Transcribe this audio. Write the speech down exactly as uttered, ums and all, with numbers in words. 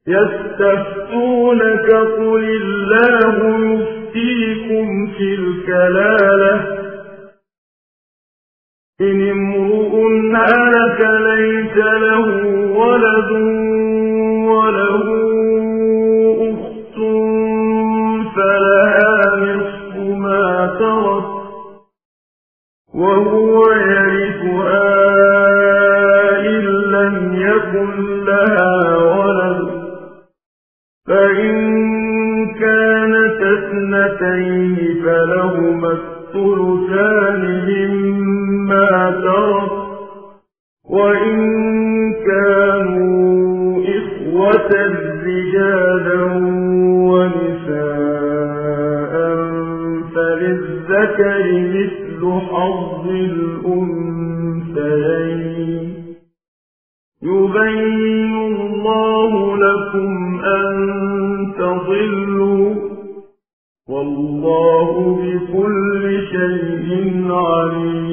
يستفتونك قل الله يفتيكم في الكلالة إن امرؤ هلك ليس له ولد وله أخت فلها نصف ما ترك وهو يرثها إن لم يكن لها ولد فإن كانت اثنتين فلهما الثلثان مما ترك وإن كانوا إخوة رجالا ونساء فللذكر مثل حظ الأنثيين يبين الله لكم أن تضلوا والله بكل شيء عليم.